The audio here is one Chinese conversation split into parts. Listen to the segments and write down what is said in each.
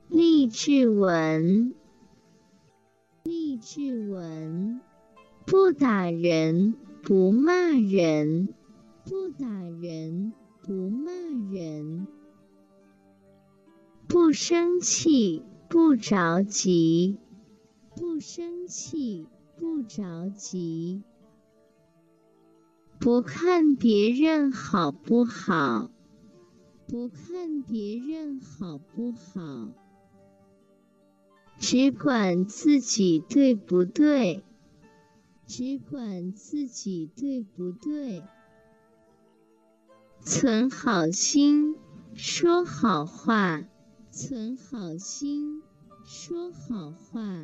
励志文，励志文，不打人，不骂人，不打人，不骂人，不生气，不着急，不生气，不着急，不看别人好不好，不看别人好不好，只管自己对不对，只管自己对不对，存好心，说好话，存好心，说好话，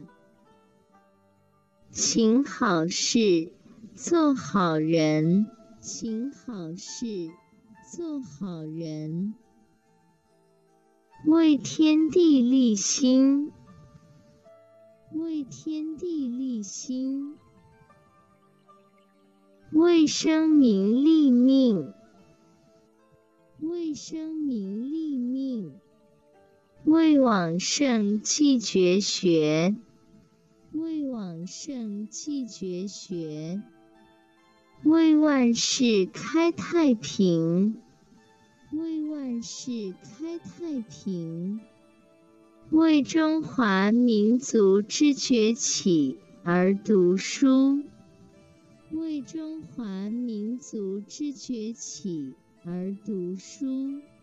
行好事，做好人，行好事，做好人，为天地立心，为天地立心，为生民立命，为生民立命，为往圣继绝学，为往圣继绝学，为万世开太平，为万世开太平，为中华民族之崛起而读书，为中华民族之崛起而读书。